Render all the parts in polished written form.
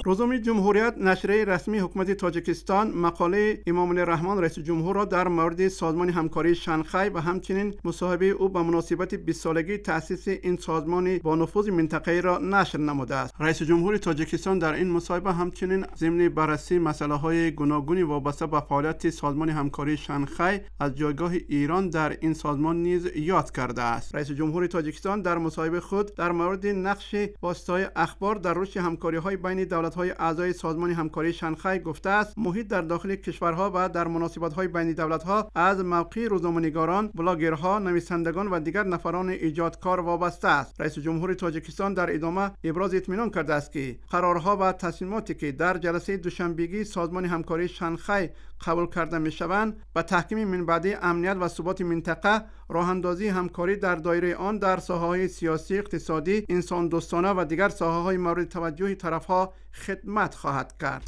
روزنامه جمهوریت نشریه رسمی حکومت تاجیکستان مقاله امامعلی رحمان رئیس جمهور را در مورد سازمان همکاری شانگهای و همچنین مصاحبه او به مناسبت 20 سالگی تأسیس این سازمان با نفوذ منطقه‌ای را نشر نموده است. رئیس جمهور تاجیکستان در این مصاحبه همچنین ضمن بررسی مسائل گوناگونی وابسته به فعالیت سازمان همکاری شانگهای از جایگاه ایران در این سازمان نیز یاد کرده است. رئیس جمهور تاجیکستان در مصاحبه خود در مورد نقش واسطه‌های اخبار در رشد همکاری‌های بین دولت‌های اعضای سازمان همکاری شانگهای گفته است محیط در داخل کشورها و در مناسبت‌های بین دولت‌ها از موقع روزنامه‌نگاران، بلاگرها، نویسندگان و دیگر نفران ایجادکار وابسته است. رئیس جمهور تاجیکستان در ادامه ابراز اطمینان کرده است که قرارها و تصمیماتی که در جلسه دوشنبهگی سازمان همکاری شانگهای قبول کرده می‌شوند به تحکیم منبعد امنیت و ثبات منطقه، راه‌اندازی همکاری در دایره آن در ساحه‌های سیاسی، اقتصادی، انسان دوستانه و دیگر ساحه‌های مورد توجه طرف‌ها خدمت خواهد کرد.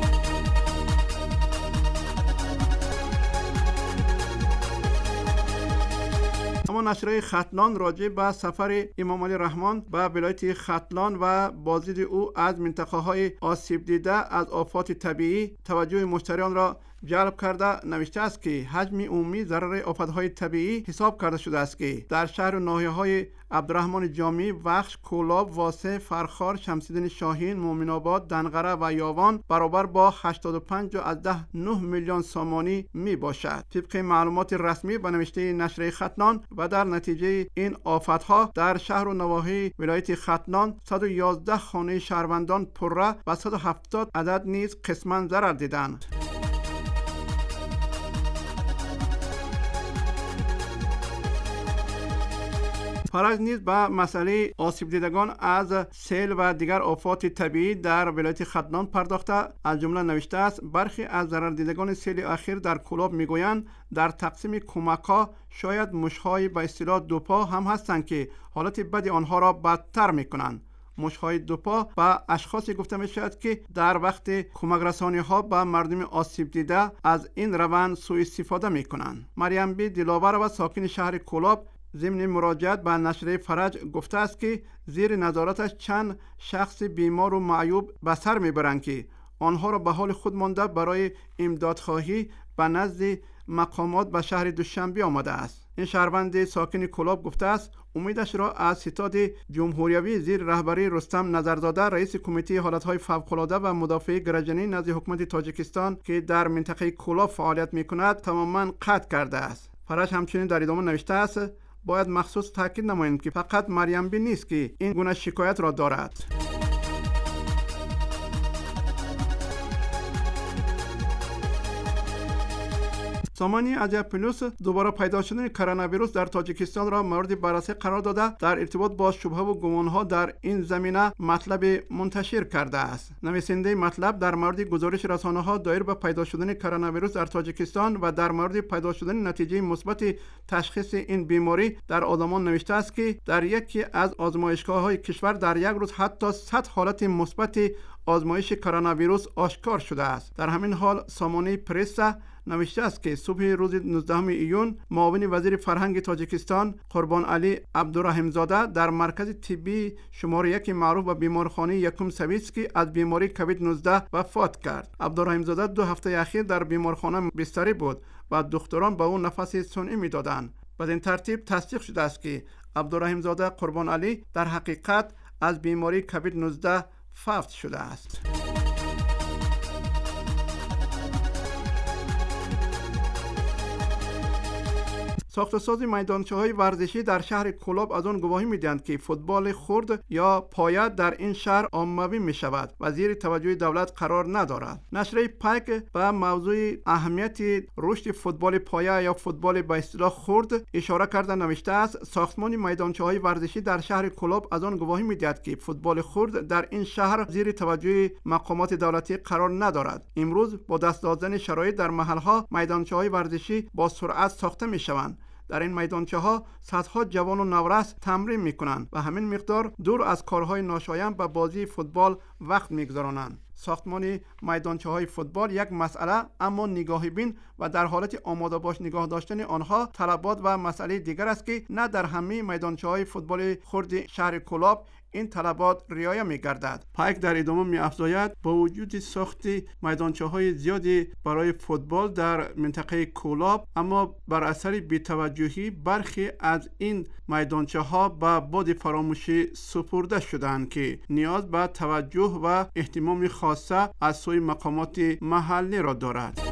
اما نشریه ختلان راجع به سفر امامعلی رحمان به ولایت ختلان و بازدید او از منطقه‌های آسیب دیده از آفات طبیعی توجه مشتریان را جلب کرده نوشته است که حجم عمومی ضرر آفت‌های طبیعی حساب کرده شده است که در شهر و ناحیه‌های عبدالرحمن جامی، وخش، کولاب، واسه، فرخار، شمس‌الدین شاهین، مومن‌آباد، دنغره و یاوان برابر با 85.9 میلیون سامانی می باشد. طبق معلومات رسمی به نوشته نشریه ختلان و در نتیجه این آفت‌ها در شهر و نواحی ولایت ختلان 111 خانه شهروندان پره و 170 عدد نیز قسماً ضرر دیدند. فرج نیز به مسئله آسیب دیدگان از سیل و دیگر آفات طبیعی در ولایت ختلان پرداخته از جمله نوشته است برخی از ضرر دیدگان سیل اخیر در کولاب میگویند در تقسیم کمک‌ها شاید مش‌های به اصطلاح دوپا هم هستند که حالت بد آنها را بدتر می‌کنند. مش‌های دوپا به اشخاصی گفته می‌شود که در وقت کمک رسانی‌ها به مردم آسیب دیده از این روند سوء استفاده می‌کنند. مریم بی دلاور و ساکن شهر کولاب ضمن مراجعت به نشریه فرج گفته است که زیر نظارتش چند شخص بیمار و معیوب به سر میبرند که آنها را به حال خود مانده برای امدادخواهی به نزد مقامات به شهر دوشنبه آمده است. این شهروند ساکن کولاب گفته است امیدش را از ستاد جمهوریوی زیر رهبری رستم نظرزاده رئیس کمیته حالتهای فوق‌العاده و مدافع گرجنی نزد حکومت تاجیکستان که در منطقه کولاب فعالیت میکند تماما قطع کرده است. فرج همچنین در ادامه نوشته است باید مخصوص تاکید نماییم که فقط مریم بی نیست که این گونه شکایت را دارد. سامانی اجاپولوس دوباره پیدا شدن کرونا ویروس در تاجیکستان را مورد بررسی قرار داده در ارتباط با شبهه و گمانها در این زمینه مطلب منتشر کرده است. نویسنده مطلب در مورد گزارش رسانه‌ها دایر به پیدا شدن کرونا ویروس در تاجیکستان و در مورد پیدا شدن نتیجه مثبت تشخیص این بیماری در آدمان نوشته است که در یکی از آزمایشگاه‌های کشور در یک روز حتی 100 حالت مثبت آزمایش کرونا ویروس آشکار شده است. در همین حال سامانه پرس نوشته است که صبح روز 19 ایون معاون وزیر فرهنگ تاجیکستان قربان علی عبدالرحیمزاده در مرکز طبی شماره 1 معروف به بیمارخانه یکم سویتسکی از بیماری کووید 19 وفات کرد. عبدالرحیمزاده 2 هفته اخیر در بیمارخانه بستری بود و دکتران به او نفس صنعی میدادند. بدین ترتیب تصدیق شده است که عبدالرحیمزاده قربان علی در حقیقت از بیماری کووید 19 فوت شده است. ساخت‌وساز میدانچه‌های ورزشی در شهر کولاب از آن گواهی می‌دهند که فوتبال خرد یا پایه در این شهر عمومی می‌شود و زیر توجه دولت قرار ندارد. نشریه پک به موضوع اهمیت رشد فوتبال پایه یا فوتبال به اصطلاح خرد اشاره کرده نوشته است ساختمان میدانچه‌های ورزشی در شهر کولاب از آن گواهی می‌دهد که فوتبال خرد در این شهر زیر توجه مقامات دولتی قرار ندارد. امروز با دست دادن شرایط در محل‌ها میدانچه‌های ورزشی با سرعت ساخته می‌شوند. در این میدانچه‌ها صدها جوان و نورس تمرین می‌کنند و همین مقدار دور از کارهای ناشایان به بازی فوتبال وقت می‌گذرانند. ساختمان میدانچه‌های فوتبال یک مسئله اما نگاهی بین و در حالت آماده باش نگاه داشتن آنها طلبات و مسئله دیگر است که نه در همه میدانچه‌های فوتبال خرد شهر کولاب این طلبات رعایت می‌گردد. پایک در ادامه می‌افزاید با وجود ساخت میدانچه‌های زیادی برای فوتبال در منطقه کولاب، اما بر اثر بی‌توجهی برخی از این میدانچه‌ها به باد فراموشی سپرده شدند که نیاز به توجه و اهتمام خاصه از سوی مقامات محلی را دارد.